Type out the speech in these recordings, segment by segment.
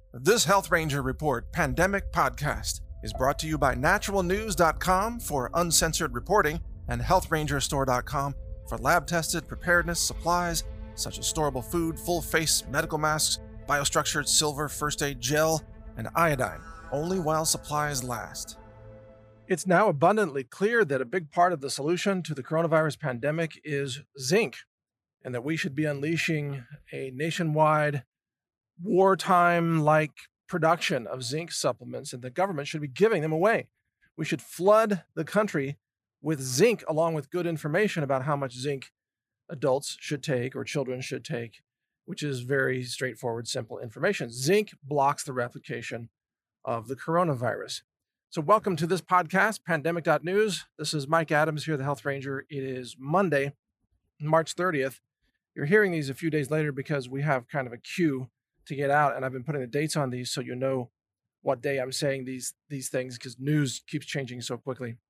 This Health Ranger Report Pandemic Podcast is brought to you by naturalnews.com for uncensored reporting and healthrangerstore.com for lab-tested preparedness supplies such as storable food, full-face medical masks, biostructured silver first aid gel, and iodine, only while supplies last. It's now abundantly clear that a big part of the solution to the coronavirus pandemic is zinc, and that we should be unleashing a nationwide wartime-like production of zinc supplements, and the government should be giving them away. We should flood the country with zinc along with good information about how much zinc adults should take or children should take, which is very straightforward, simple information. Zinc blocks the replication of the coronavirus. So welcome to this podcast, Pandemic.News. This is Mike Adams here, the Health Ranger. It is Monday, March 30th. You're hearing these a few days later because we have kind of a queue to get out, and I've been putting the dates on these so you know what day I'm saying these things, because news keeps changing so quickly.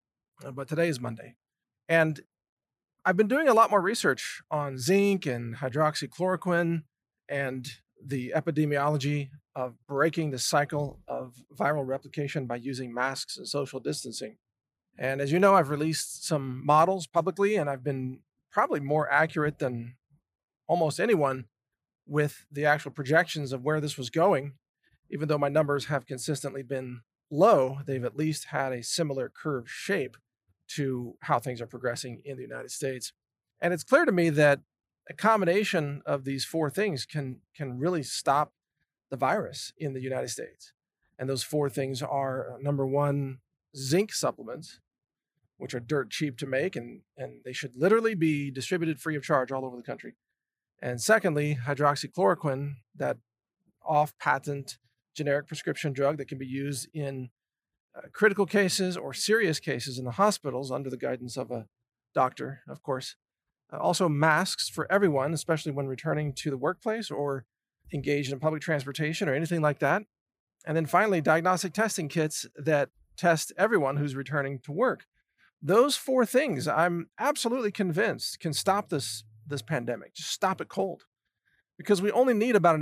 But today is Monday. And I've been doing a lot more research on zinc and hydroxychloroquine and the epidemiology of breaking the cycle of viral replication by using masks and social distancing. And as you know, I've released some models publicly, and I've been probably more accurate than almost anyone with the actual projections of where this was going. Even though my numbers have consistently been low, they've at least had a similar curved shape to how things are progressing in the United States. And it's clear to me that a combination of these four things can really stop the virus in the United States. And those four things are, number one, zinc supplements, which are dirt cheap to make, and they should literally be distributed free of charge all over the country. And secondly, hydroxychloroquine, that off-patent generic prescription drug that can be used in critical cases or serious cases in the hospitals under the guidance of a doctor, of course. Also masks for everyone, especially when returning to the workplace or engaged in public transportation or anything like that. And then finally, diagnostic testing kits that test everyone who's returning to work. Those four things, I'm absolutely convinced, can stop this pandemic. Just stop it cold. Because we only need about an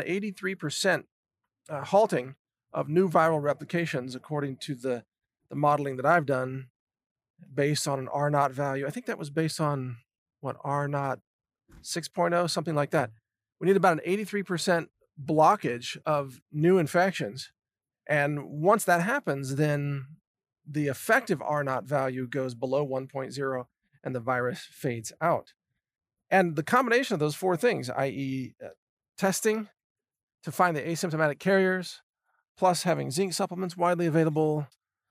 83% halting of new viral replications, according to the modeling that I've done, based on an R0 value. I think that was based on, R0 6.0, something like that. We need about an 83% blockage of new infections. And once that happens, then the effective R0 value goes below 1.0 and the virus fades out. And the combination of those four things, i.e. testing to find the asymptomatic carriers, plus having zinc supplements widely available,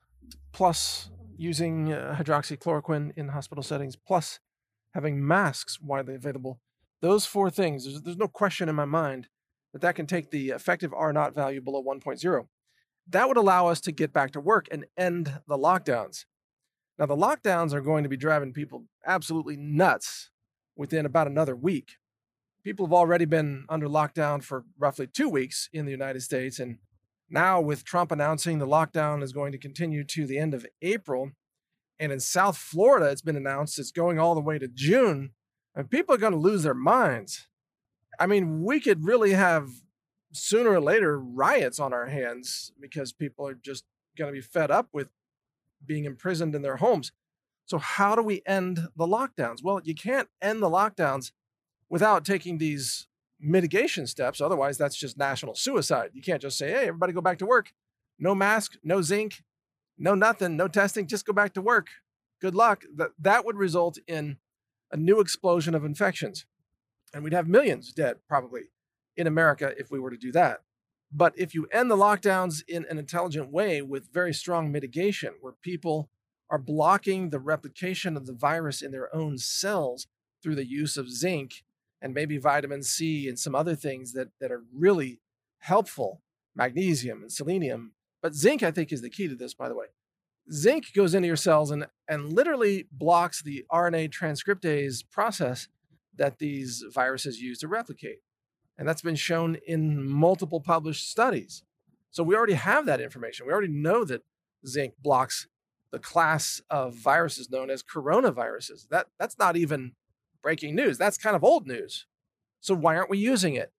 plus using hydroxychloroquine in hospital settings, plus having masks widely available, those four things, there's no question in my mind that can take the effective R0 value below 1.0. That would allow us to get back to work and end the lockdowns. Now, the lockdowns are going to be driving people absolutely nuts within about another week. People have already been under lockdown for roughly 2 weeks in the United States. And now with Trump announcing the lockdown is going to continue to the end of April, and in South Florida, it's been announced it's going all the way to June, and people are going to lose their minds. I mean, we could really have sooner or later riots on our hands because people are just going to be fed up with being imprisoned in their homes. So how do we end the lockdowns? Well, you can't end the lockdowns without taking these mitigation steps. Otherwise, that's just national suicide. You can't just say, hey, everybody go back to work. No mask, no zinc, no nothing, no testing, just go back to work. Good luck. That would result in a new explosion of infections. And we'd have millions dead probably in America if we were to do that. But if you end the lockdowns in an intelligent way with very strong mitigation, where people are blocking the replication of the virus in their own cells through the use of zinc and maybe vitamin C and some other things that are really helpful, magnesium and selenium. But zinc, I think, is the key to this, by the way. Zinc goes into your cells and literally blocks the RNA transcriptase process that these viruses use to replicate. And that's been shown in multiple published studies. So we already have that information. We already know that zinc blocks the class of viruses known as coronaviruses. That's not even breaking news. That's kind of old news. So why aren't we using it?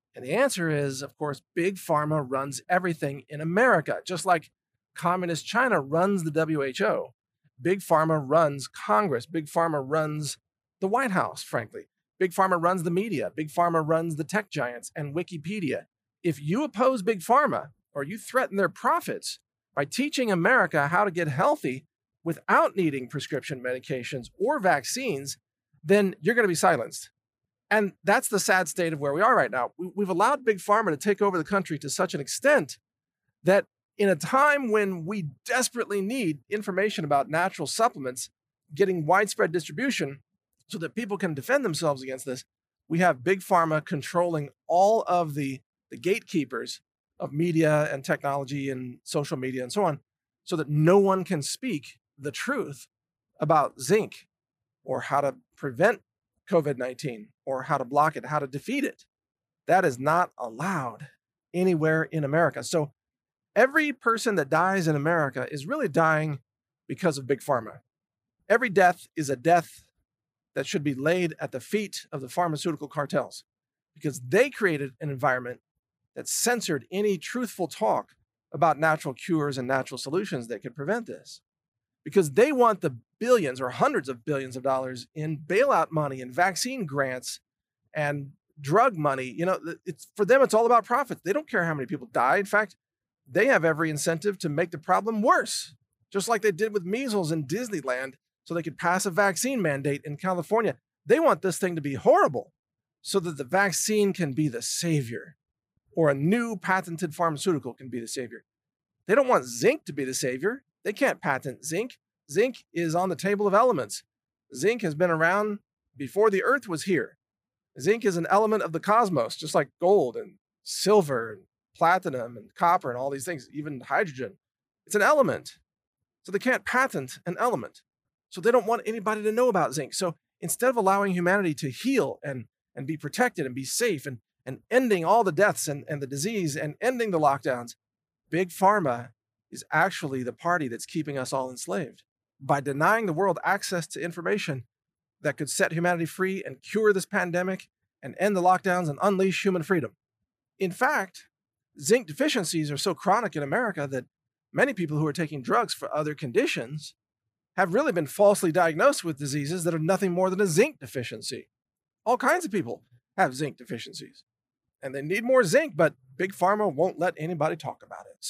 And the answer is, of course, Big Pharma runs everything in America, just like Communist China runs the WHO. Big Pharma runs Congress. Big Pharma runs the White House, frankly. Big Pharma runs the media. Big Pharma runs the tech giants and Wikipedia. If you oppose Big Pharma or you threaten their profits by teaching America how to get healthy without needing prescription medications or vaccines, then you're going to be silenced. And that's the sad state of where we are right now. We've allowed Big Pharma to take over the country to such an extent that in a time when we desperately need information about natural supplements getting widespread distribution so that people can defend themselves against this, we have Big Pharma controlling all of the gatekeepers of media and technology and social media and so on, so that no one can speak the truth about zinc or how to prevent COVID-19 or how to block it, how to defeat it. That is not allowed anywhere in America. So every person that dies in America is really dying because of Big Pharma. Every death is a death that should be laid at the feet of the pharmaceutical cartels because they created an environment that censored any truthful talk about natural cures and natural solutions that could prevent this. Because they want the billions or hundreds of billions of dollars in bailout money and vaccine grants and drug money. It's for them, it's all about profits. They don't care how many people die. In fact, they have every incentive to make the problem worse, just like they did with measles in Disneyland, so they could pass a vaccine mandate in California. They want this thing to be horrible so that the vaccine can be the savior or a new patented pharmaceutical can be the savior. They don't want zinc to be the savior. They can't patent zinc. Zinc is on the table of elements. Zinc has been around before the earth was here. Zinc is an element of the cosmos, just like gold and silver and platinum and copper and all these things, even hydrogen. It's an element. So they can't patent an element. So they don't want anybody to know about zinc. So instead of allowing humanity to heal and be protected and be safe and ending all the deaths and the disease and ending the lockdowns, Big Pharma is actually the party that's keeping us all enslaved by denying the world access to information that could set humanity free and cure this pandemic and end the lockdowns and unleash human freedom. In fact, zinc deficiencies are so chronic in America that many people who are taking drugs for other conditions have really been falsely diagnosed with diseases that are nothing more than a zinc deficiency. All kinds of people have zinc deficiencies and they need more zinc, but Big Pharma won't let anybody talk about it.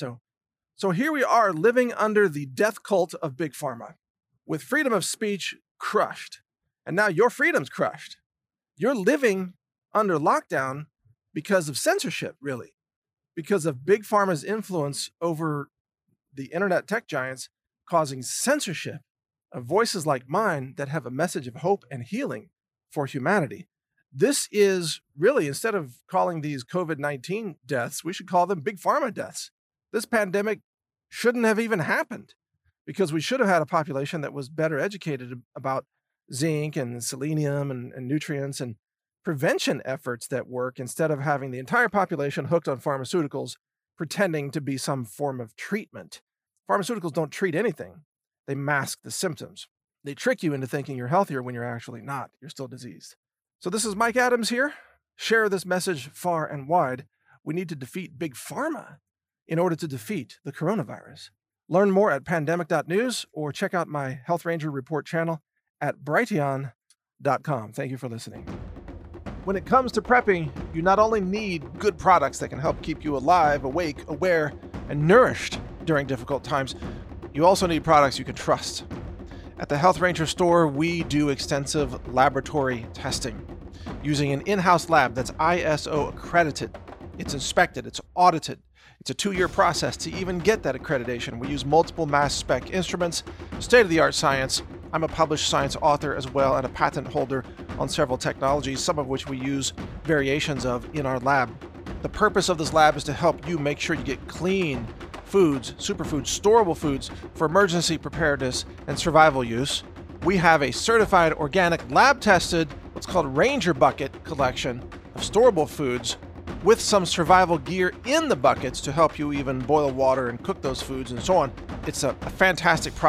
So here we are living under the death cult of Big Pharma with freedom of speech crushed. And now your freedom's crushed. You're living under lockdown because of censorship, really, because of Big Pharma's influence over the internet tech giants causing censorship of voices like mine that have a message of hope and healing for humanity. This is really, instead of calling these COVID-19 deaths, we should call them Big Pharma deaths. This pandemic shouldn't have even happened because we should have had a population that was better educated about zinc and selenium and nutrients and prevention efforts that work instead of having the entire population hooked on pharmaceuticals pretending to be some form of treatment. Pharmaceuticals don't treat anything. They mask the symptoms. They trick you into thinking you're healthier when you're actually not. You're still diseased. So this is Mike Adams here. Share this message far and wide. We need to defeat Big Pharma in order to defeat the coronavirus. Learn more at pandemic.news or check out my Health Ranger Report channel at Brighteon.com. Thank you for listening. When it comes to prepping, you not only need good products that can help keep you alive, awake, aware, and nourished during difficult times, you also need products you can trust. At the Health Ranger store, we do extensive laboratory testing using an in-house lab that's ISO accredited. It's inspected, it's audited. It's a 2-year process to even get that accreditation. We use multiple mass spec instruments, state-of-the-art science. I'm a published science author as well and a patent holder on several technologies, some of which we use variations of in our lab. The purpose of this lab is to help you make sure you get clean foods, superfoods, storable foods for emergency preparedness and survival use. We have a certified organic lab-tested, what's called Ranger Bucket collection of storable foods with some survival gear in the buckets to help you even boil water and cook those foods and so on. It's a fantastic product.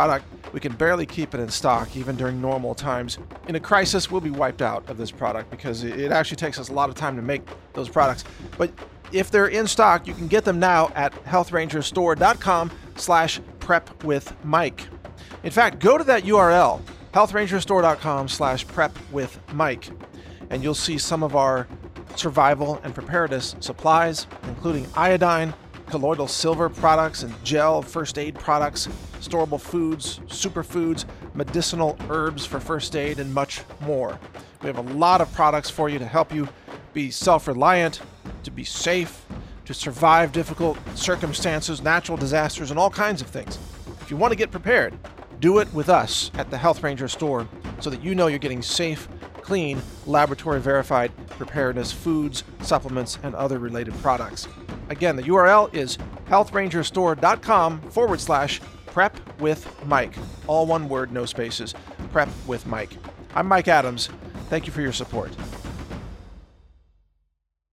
We can barely keep it in stock, even during normal times. In a crisis, we'll be wiped out of this product because it actually takes us a lot of time to make those products. But if they're in stock, you can get them now at healthrangerstore.com/prepwithmike. In fact, go to that URL, healthrangerstore.com/prepwithmike, and you'll see some of our survival and preparedness supplies, including iodine, colloidal silver products and gel first aid products, storable foods, superfoods, medicinal herbs for first aid, and much more. We have a lot of products for you to help you be self-reliant, to be safe, to survive difficult circumstances, natural disasters, and all kinds of things. If you want to get prepared, do it with us at the Health Ranger store so that you know you're getting safe, clean, laboratory-verified preparedness foods, supplements, and other related products. Again, the URL is healthrangerstore.com/prepwithmike. All one word, no spaces. Prep with Mike. I'm Mike Adams. Thank you for your support.